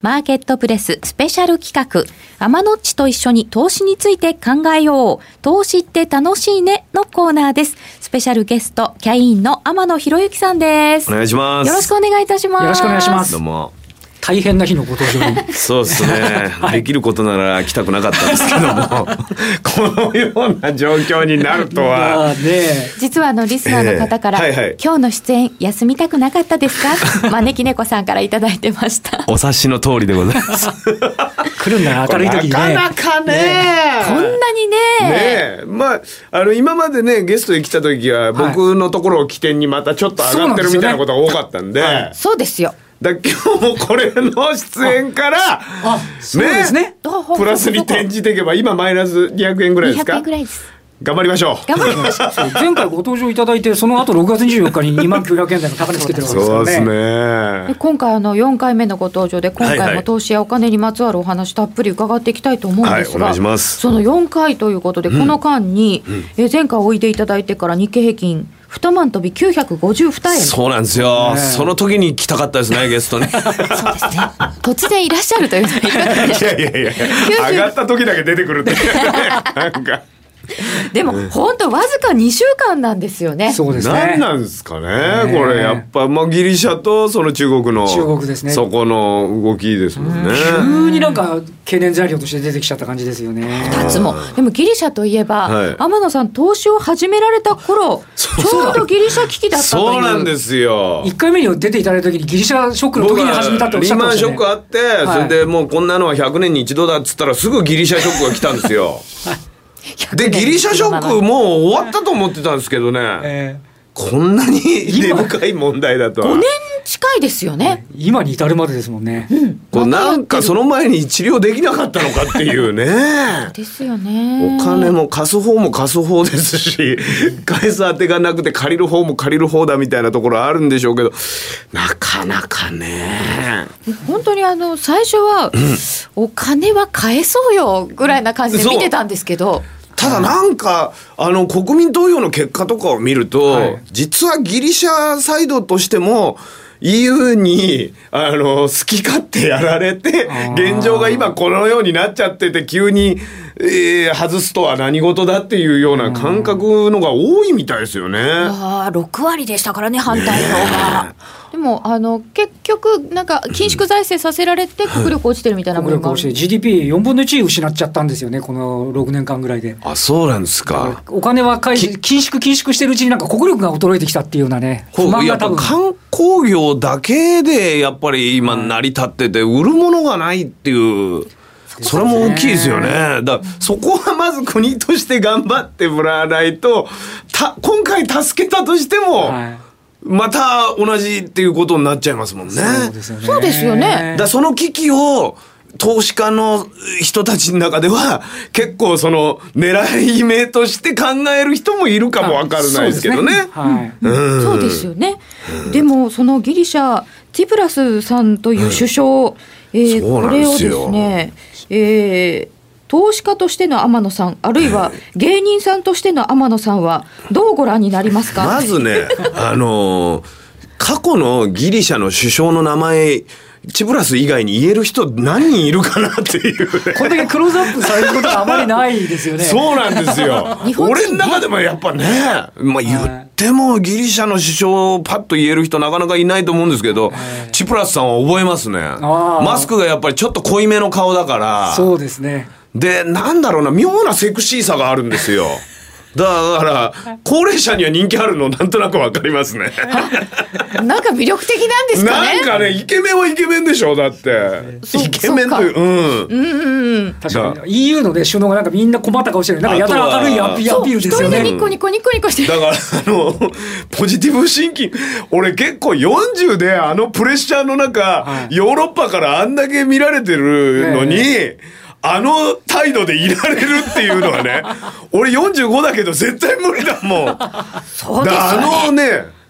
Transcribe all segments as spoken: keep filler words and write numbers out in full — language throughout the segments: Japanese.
マーケットプレススペシャル企画、アマノッチと一緒に投資について考えよう。投資って楽しいねのコーナーです。スペシャルゲスト、キャインの天野博之さんです。 お願いします。 よろしくお願いいたします。 よろしくお願いします。 どうも。 大変な日のご登場に。 そうですね、はい。できることなら来たくなかったんですけども、このような状況になるとは。 ね、実はあのリスナーの方から、えーはいはい、今日の出演休みたくなかったですか招き猫さんからいただいてました。 お察しの通りでございます。 来るんだな、明るい時にね。 なかなかね、ねこんなにね。 ねまあ、あの今までねゲストに来た時は僕のところを起点にまたちょっと上がってるみたいなことが多かったんで。 そうなんですよね。はい、そうですよ。 だ今日もこれの出演からあそうですね、 プラスに転じていけば今マイナスにひゃくえんぐらいですか。 にひゃくえんぐらいです。 頑張りましょう。 頑張りましょう。 前回ご登場いただいてその後ろくがつにじゅうよっかににまんきゅうひゃくえん台の高値つけてるわけですからね。 そうですね。 今回あのよんかいめのご登場で今回も投資やお金にまつわるお話たっぷり伺っていきたいと思うんですが、はい、お願いします。そのよんかいということで、うん、この間に、うん、え前回おいでいただいてから日経平均にまん飛びきゅうひゃくごじゅうにえん。 そうなんですよ、ね、その時に来たかったですねゲストね。 そうですね、突然いらっしゃるというのはいかがでしょう。 いやいやいや上がった時だけ出てくるってなんかでも本当わずかにしゅうかんなんですよね。 そうですね。 何なんですかね、ねこれやっぱ、まあ、ギリシャとその中国の中国ですね、 そこの動きですもんね。 急になんか懸念材料として出てきちゃった感じですよね。 ふたつも。でもギリシャといえば、はい、天野さん投資を始められた頃ちょうどギリシャ危機だったという。 そうなんですよ。 いっかいめに出ていただいた時にギリシャショックの時に始めたっておっしゃってましたね。 リーマンショックあって、はい、それでもうこんなのはひゃくねんに一度だっつったらすぐギリシャショックが来たんですよ。でギリシャショックもう終わったと思ってたんですけどね、えー、こんなに根深い問題だとは。 ごねん近いですよね。 今に至るまでですもんね、 うん、 こうなんかその前に治療できなかったのかっていうね。 ですよね。 お金も貸す方も貸す方ですし返す当てがなくて借りる方も借りる方だみたいなところあるんでしょうけど、なかなかね本当にあの最初は、うん、お金は返そうよぐらいな感じで見てたんですけど、 ただなんかあの国民投票の結果とかを見ると、はい、実はギリシャサイドとしてもイーユー にあの好き勝手やられて現状が今このようになっちゃってて急に、えー、外すとは何事だっていうような感覚のが多いみたいですよね。 あろくわりでしたからね反対の方が、ね、でもあの結局なんか緊縮財政させられて国力落ちてるみたいなものが、 国力落ちて ジーディーピーよんぶんのいち 失っちゃったんですよねこのろくねんかんぐらいで。 あそうなんですか。 お金は緊縮緊縮してるうちになんか国力が衰えてきたっていうようなね不満が多分。 観光業だけでやっぱり今成り立ってて売るものがないっていう、それも大きいですよね。だからそこはまず国として頑張ってもらわないと、た今回助けたとしても、はいまた同じっていうことになっちゃいますもんね。 そうですよね。 そうですよね。 だその危機を投資家の人たちの中では結構その狙い目として考える人もいるかもわからないですけどね。 そうですよね。でもそのギリシャティプラスさんという首相、うんえー、これをですね、えー投資家としての天野さんあるいは芸人さんとしての天野さんはどうご覧になりますか。 まずねあのー、過去のギリシャの首相の名前チプラス以外に言える人何人いるかなっていう、ね、 これだけクローズアップされることがあまりないですよね。 そうなんですよ。俺の中でもやっぱね、まあ、言ってもギリシャの首相をパッと言える人なかなかいないと思うんですけど、チプラスさんは覚えますね。マスクがやっぱりちょっと濃いめの顔だから。 そうですね。 でなんだろうな妙なセクシーさがあるんですよ。だから高齢者には人気あるのなんとなくわかりますね。 なんか魅力的なんですかね。 なんかねイケメンはイケメンでしょだってイケメンという、うんうんうん、 確かに イーユー の、ね、首脳がなんかみんな困った顔してるなんかやたら明るいアピールですよね。 一人でニコニコニコニコしてる。 だからあのポジティブシンキング俺結構よんじゅうであのプレッシャーの中、はい、ヨーロッパからあんだけ見られてるのに、ねあの態度でいられるっていうのはね俺よんじゅうごだけど絶対無理だもん。 そうですよね。 あのね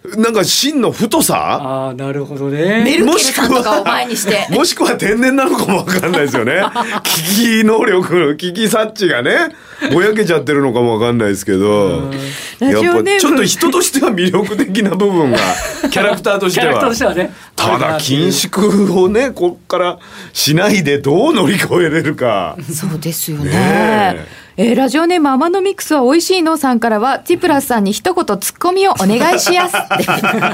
なんか芯の太さ、 ああなるほどね。 メルケルさんとかを前にしてもしくは天然なのかもわかんないですよね危機能力危機察知がねぼやけちゃってるのかもわかんないですけど、やっぱちょっと人としては魅力的な部分がキャラクターとしてはキャラクターとしてはね。 ただ緊縮をねこっからしないでどう乗り越えれるかそうですよね。 ねえー、ラジオネームアマノミックスは美味しいのさんからはティプラスさんに一言ツッコミをお願いしやすって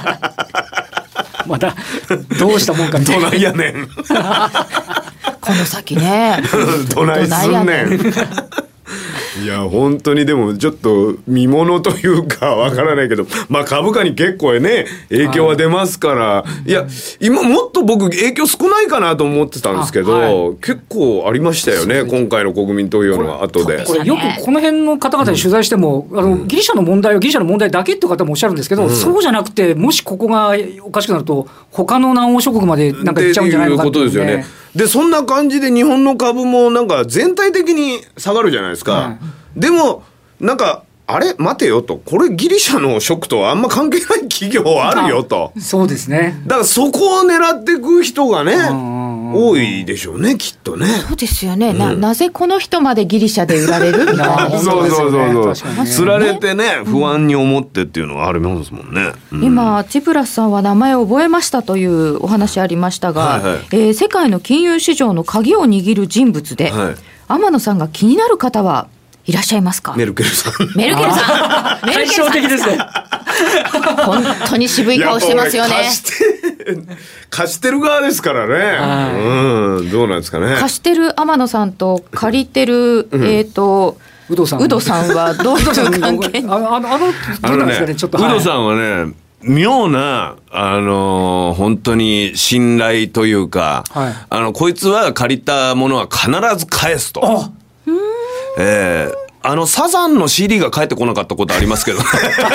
またどうしたもんかみたいな。 どないやねんこの先ねどないすんねんいや本当にでもちょっと見ものというかわからないけど、まあ株価に結構ね影響は出ますから、はい、いや今もっと僕影響少ないかなと思ってたんですけど、はい、結構ありましたよね今回の国民投票の後で。 これよくこの辺の方々に取材しても、うん、あのギリシャの問題はギリシャの問題だけって方もおっしゃるんですけど、うん、そうじゃなくてもしここがおかしくなると他の南欧諸国までなんか行っちゃうんじゃないのかっていう、ね、 っていうことですよね。でそんな感じで日本の株もなんか全体的に下がるじゃないですか、はい、でもなんかあれ待てよとこれギリシャのショックとはあんま関係ない企業あるよと。 そうですね。 だからそこを狙っていく人がね多いでしょうねきっとね。 そうですよね、うん、な, なぜこの人までギリシャで売られるみたいなそうそうそうそうつられてね不安に思ってっていうのはあるもんですもんね、うん、 今ティプラスさんは名前を覚えましたというお話ありましたが、はいはい、えー、世界の金融市場の鍵を握る人物で、はい、天野さんが気になる方はいらっしゃいますか。 メルケルさん。 メルケルさん。メルケルさん。 対照的ですね。 本当に渋い顔してますよね。 貸して、貸してる側ですからね。うん、どうなんですかね。 貸してる天野さんと借りてる、うん、えっ、ー、と、 ウドさん。 ウドさんはどういう関係？ あの、あの、どうなんですかね、ちょっと。 ウドさんはね、妙な、あのー、本当に信頼というか、はい、あの、こいつは借りたものは必ず返すと。あえー、あのサザンの シーディー が返ってこなかったことありますけどそ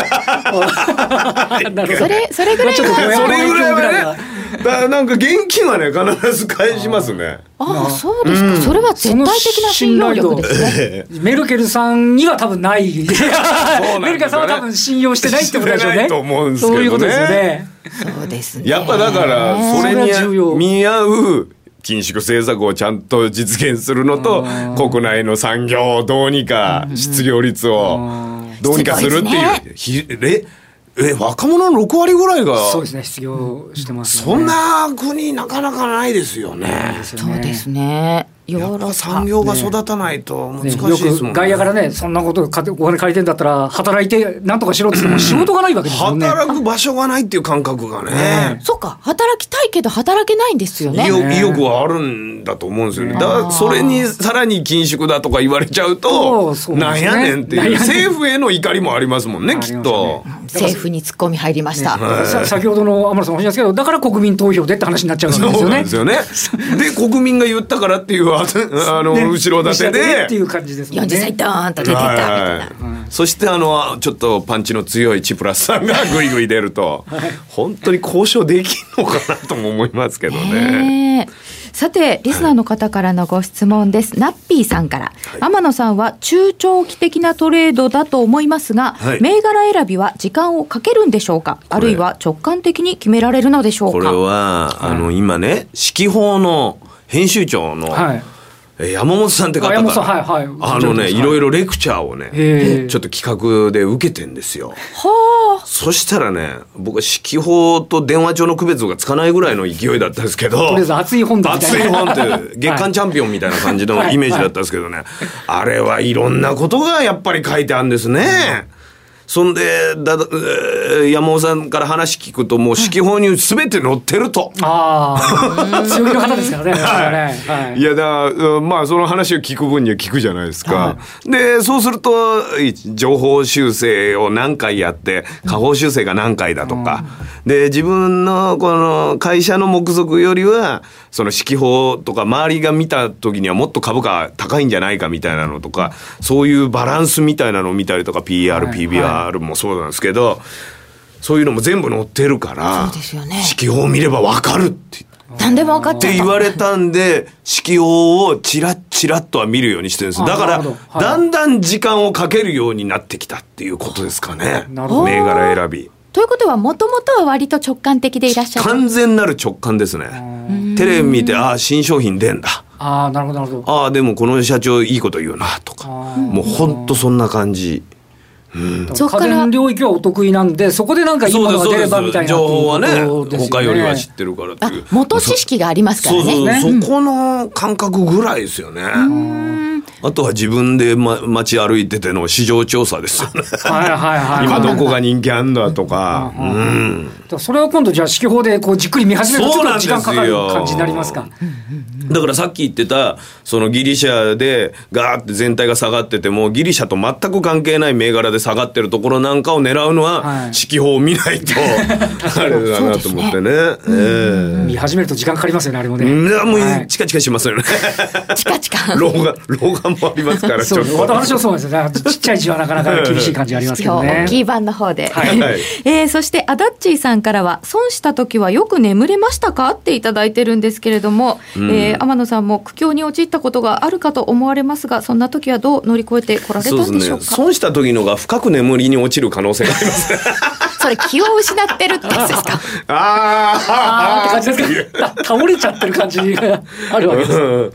れそれぐらいはそれぐらいはねだなんか現金はね必ず返しますね。 ああそうですか、うん、それは絶対的な信用力ですね。 メルケルさんには多分ないメルケルさんは多分信用してないってことでしょうね。 ないと思うんですけどね。 そういうことですよね。 そうですね。 やっぱだからそれに見合う緊縮政策をちゃんと実現するのと国内の産業をどうにか失業率をどうにかするっていう、ね、ええ若者のろくわりぐらいがそうですね失業してますよね。そんな国なかなかないですよね。 そうですね。 やっぱ産業が育たないと難しいですもんね。 よく外野からねそんなことお金借りてんだったら働いてなんとかしろって言っても仕事がないわけですよね。 働く場所がないっていう感覚がね、ねそうか働きたいけど働けないんですよね。 意欲、意欲はあるんだと思うんですよね。だからそれにさらに緊縮だとか言われちゃうとなんやねんっていう政府への怒りもありますもんねきっと。 政府にツッコミ入りました、ねはい、先ほどの天野さんおっしゃいますけどだから国民投票でって話になっちゃうんですよね。 そうなんですよねで国民が言ったからっていうあの、ね、後ろ盾でっていう感じですもんね。 よんじゅっさいドーンと出てたみたいな、はいはいうん、そしてあのちょっとパンチの強いチプラスさんがグイグイ出ると、はい、本当に交渉できんのかなとも思いますけどね。 さてリスナーの方からのご質問です、はい、ナッピーさんから、はい、天野さんは中長期的なトレードだと思いますが、はい、銘柄選びは時間をかけるんでしょうか、あるいは直感的に決められるのでしょうか。 これは、はい、あの今ね四季報の編集長の、はい山本さんって方が あ,、はいはい、あのね、はい、いろいろレクチャーをねちょっと企画で受けてんですよ。はあ。そしたらね僕は四季報と電話帳の区別がつかないぐらいの勢いだったんですけどとりあえず熱い本だみたいな熱い本って月刊チャンピオンみたいな感じのイメージだったんですけどね、はいはいはい、あれはいろんなことがやっぱり書いてあるんですね、うんそんでだだ山本さんから話聞くともう四季報に全て載ってると、うん、 ああ強気の方ですからね、 はいはい、いやだまあその話を聞く分には聞くじゃないですか、はい、でそうすると情報修正を何回やって下方修正が何回だとか、うん、で自分のこの会社の目測よりはその四季報とか周りが見た時にはもっと株価高いんじゃないかみたいなのとかそういうバランスみたいなのを見たりとか ピーアール、はい、ピービーアール あるもそうなんですけどそういうのも全部載ってるからそうですよね。 四季報を見れば分かるって何でも分かっちゃうって言われたんで四季報をチラッチラッとは見るようにしてるんです。だから、はい、だんだん時間をかけるようになってきたっていうことですかね。銘柄選びということはもともとは割と直感的でいらっしゃる。 完全なる直感ですね。テレビ見て、ああ新商品出んだ、 ああなるほどなるほど、 ああでもこの社長いいこと言うなとか、もうほんとそんな感じ。うん、 家電領域はお得意なんで、そこでなんかいいものが出ればみたいな情報はね、 ね他よりは知ってるからっていう、 元知識がありますからね。 そうそうそう、 うん、 そこの感覚ぐらいですよね。あとは自分で、ま、街歩いてての市場調査ですよね。 はいはいはい、 今どこが人気あんだとか、うん、 それを今度じゃあ指揮法でこうじっくり見始めるとちょっと時間かかる感じになりますか。 だからさっき言ってたそのギリシャでガーって全体が下がっててもギリシャと全く関係ない銘柄で下がってるところなんかを狙うのは指揮法を見ないと、はい、あれだなと思ってね、ね、えー、 見始めると時間かかりますよねあれもね。 いやもうチカチカしますよね。 チカチカ老眼老眼もありますからちょっと私はそうですよね。ちっちゃい字はなかなか厳しい感じありますけどね。 大きい版の方で、 はいはい、 えー、そしてアダッチーさんからは損した時はよく眠れましたかっていただいてるんですけれども、うん、えー、天野さんも苦境に陥ったことがあるかと思われますが、そんな時はどう乗り越えてこられたんでしょうか。そうですね、 損した時のが深く眠りに落ちる可能性がありますそれ気を失ってるってやつですか。 ああって感じですか。倒れちゃってる感じがあるわけです、うん、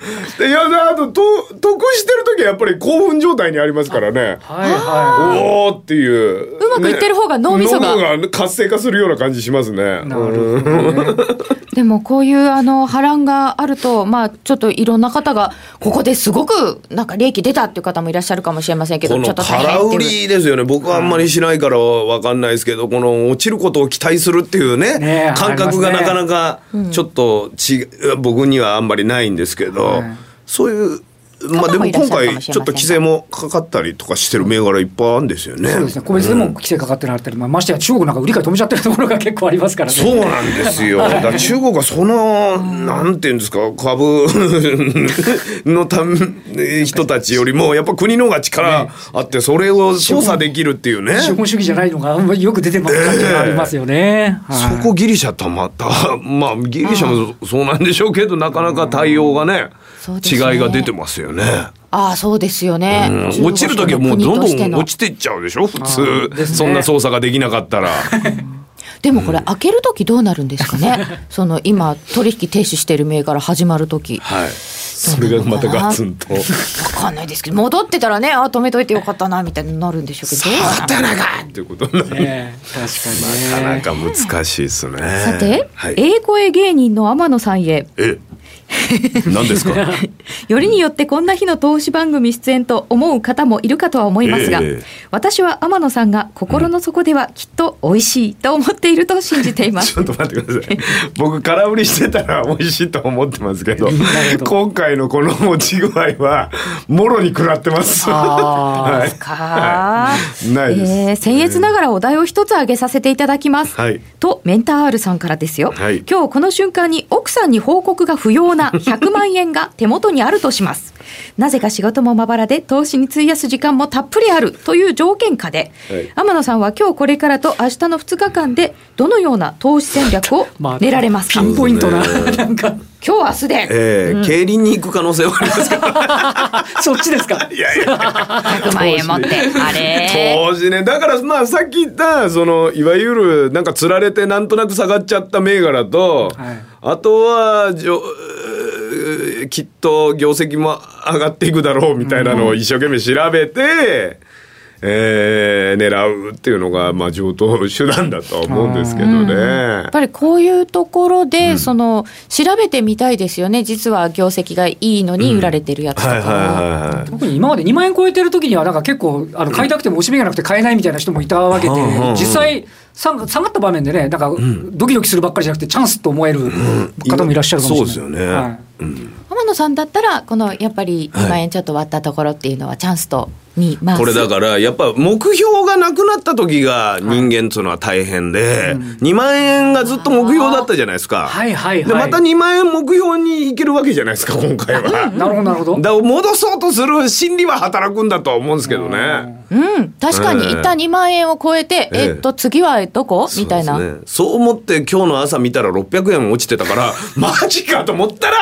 いやあとと得してる時はやっぱり興奮状態にありますからね。はいはい、おーっていううまくいってる方が脳みそが、 ね、脳が活性化するような感じしますね。なるほどね。でもこういうあの波乱があると、まあちょっといろんな方がここですごくなんか利益出たっていう方もいらっしゃるかもしれませんけど、 このちょっと大変空売りですよね。僕はあんまりしないから分かんないですけど、この落ちることを期待するっていうね、ね感覚がなかなかちょっとち、うん、僕にはあんまりないんですけど、うん、そういうまあでも今回ちょっと規制もかかったりとかしてる銘柄いっぱいあるんですよね。 そうですね、個別でも規制かかってなったり、まあ、ましてや中国なんか売り買い止めちゃってるところが結構ありますからね。 そうなんですよ。だから中国はそのなんていうんですか、株のため人たちよりもやっぱ国の方が力あってそれを操作できるっていうね。 資本主義じゃないのがよく出てます感じがありますよね、 えーはい、そこギリシャたまたまあギリシャもそうなんでしょうけど、なかなか対応がね、違いが出てますよね。 ああそうですよね、 うん、落ちるときはもうどんどん落ちていっちゃうでしょ普通、ね、そんな操作ができなかったらでもこれ開けるときどうなるんですかねその今取引停止している銘柄始まるとき、 はい、それがまたガツンと分かんないですけど、戻ってたらね、あ止めといてよかったなみたいになるんでしょうけど、 そうだったなかっていうことになる、 ね、確かに、ね、 なかなか難しいですね。 さて、はい、英声芸人の天野さんへ、 え何ですかよりによってこんな日の投資番組出演と思う方もいるかとは思いますが、えー、私は天野さんが心の底ではきっと美味しいと思っていると信じています。 ちょっと待ってください僕空売りしてたら美味しいと思ってますけど今回のこの持ち具合はもろに食らってます。 あーか、はい、ないです、えー、僭越ながらお題を一つ挙げさせていただきます、はい、とメンター R さんからですよ、はい、今日この瞬間に奥さんに報告が不要なひゃくまんえんが手元にあるとします。なぜか仕事もまばらで投資に費やす時間もたっぷりあるという条件下で、はい、天野さんは今日これからと明日のふつかかんでどのような投資戦略を練られますか。 ピンポイントな、なんか今日明日で、 えーうん、競輪に行く可能性はありますかそっちですか。 いやいやひゃくまんえん持ってあれ投資ね。だからまあさっき言ったそのいわゆるなんか釣られてなんとなく下がっちゃった銘柄と、はい、あとはじょきっと業績も上がっていくだろうみたいなのを一生懸命調べて、えー、狙うっていうのがまあ上等手段だとは思うんですけどね、うん、 やっぱりこういうところで、うん、その調べてみたいですよね。実は業績がいいのに売られてるやつとか、 特に今までにまんえん超えてる時にはなんか結構あの買いたくても惜しみがなくて買えないみたいな人もいたわけで、うん、実際下がった場面でね、なんかドキドキするばっかりじゃなくてチャンスと思える方もいらっしゃるかもしれない、うん、そうですよね、はい、 うん、天野さんだったらこのやっぱりにまんえんちょっと割ったところっていうのはチャンスとに回す。 これだからやっぱ目標がなくなった時が人間っていうのは大変で、はい、うん、にまんえんがずっと目標だったじゃないですか、 はいはいはい、 でまたにまんえん目標にいけるわけじゃないですか今回は。 なるほどなるほど。 だから戻そうとする心理は働くんだとは思うんですけどね。 うん、確かに一旦にまんえんを超えて、えー、えっと次はどこみたいな、 そうですね、そう思って今日の朝見たらろっぴゃくえん落ちてたからマジかと思ったら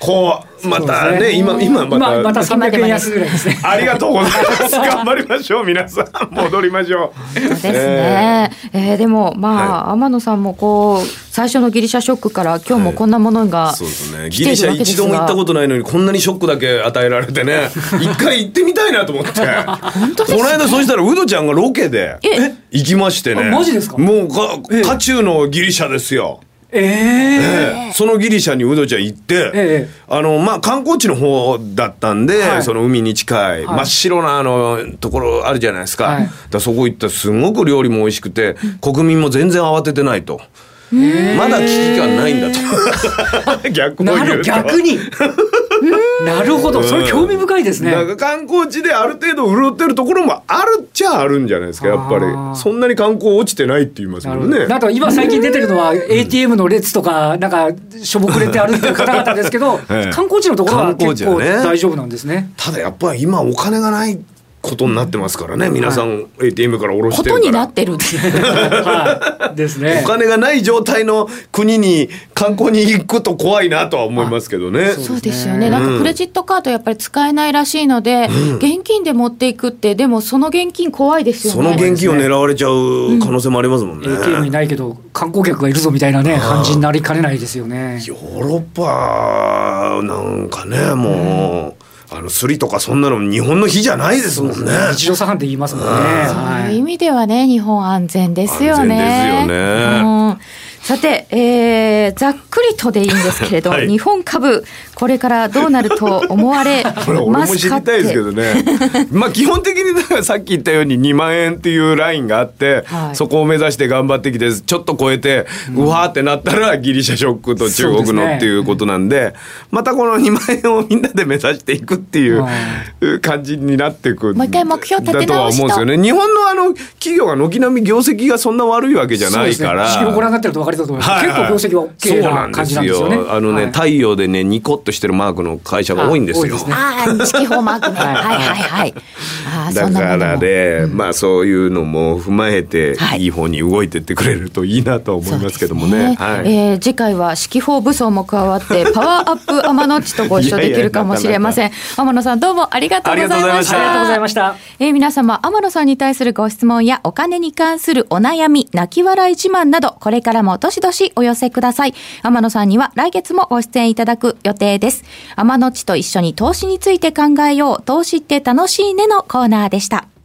こうまた ね, ね今今また今またさんびゃくえん安ぐらいですね。 ありがとうございます頑張りましょう皆さん戻りましょう。 そうですね、えーえー、でもまあ、はい、天野さんもこう最初のギリシャショックから今日もこんなものが来ているわけですが、はい、 ギリシャ一度も行ったことないのにこんなにショックだけ与えられてね一回行ってみたいなと思って本当ですか。 この間そうしたらウドちゃんがロケで行きましてね。 マジですか。 もうか渦中のギリシャですよ。 えーえー、そのギリシャにウドちゃん行って、えー、あのまあ観光地の方だったんで、はい、その海に近い、はい、真っ白なあのところあるじゃないですか、はい、だそこ行ったらすごく料理も美味しくて、うん、国民も全然慌ててないと、まだ危機感ないんだと逆を言うと逆になるほど、それ興味深いですね。 なんか観光地である程度潤ってるところもあるっちゃあるんじゃないですか。やっぱりそんなに観光落ちてないって言いますもんね。 なんか今最近出てるのは エーティーエム の列とかなんかしょぼくれて歩いてる方々ですけど観光地のところは結構大丈夫なんですね。 ただやっぱり今お金がないことになってますからね、皆さん エーティーエム から下ろしてるからことになってるんですね、 はい、ですね。 お金がない状態の国に観光に行くと怖いなとは思いますけどね。 そうですよね。なんかクレジットカードやっぱり使えないらしいので、うん、現金で持っていくって、でもその現金怖いですよね。 その現金を狙われちゃう可能性もありますもんね、うん、 エーティーエム にないけど観光客がいるぞみたいなね感じになりかねないですよね。 ヨーロッパなんかねもう、うんあのスリとかそんなの日本の日じゃないですもんね。 日常茶飯って言いますもんね。 そういう意味ではね、日本安全ですよね。 安全ですよね。 うん、さて、えー、ざっくりとでいいんですけれど、はい、日本株これからどうなると思われますかって。これ俺も知りたいですけどねまあ基本的にだからさっき言ったようににまんえんっていうラインがあって、はい、そこを目指して頑張ってきてちょっと超えて、うん、うわーってなったらギリシャショックと中国のっていうことなんで、またこのにまんえんをみんなで目指していくっていう感じになっていくもう一回目標立て直しとだとは思うんですよね。日本のあの企業が軒並み業績がそんな悪いわけじゃないから、 指揮をご覧になってると分かりたと思います、はいはい、結構業績は OK な感じなんですよね。 あのね、はい、太陽でねニコッとしてるマークの会社が多いんですよ。 ああ、錦穂マークねはいはいはいあだからね、まあそういうのも踏まえていい方に動いてってくれるといいなと思いますけどもね、ねはいえー、次回は錦穂武装も加わってパワーアップ天野っちとご一緒できるかもしれません。いやいや天野さんどうもありがとうございました。 ありがとうございました。 えー、皆様天野さんに対するご質問やお金に関するお悩み泣き笑い自慢などこれからもどしどしお寄せください。天野さんには来月もご出演いただく予定です。天野っちと一緒に投資について考えよう、投資って楽しいねのコーナーでした。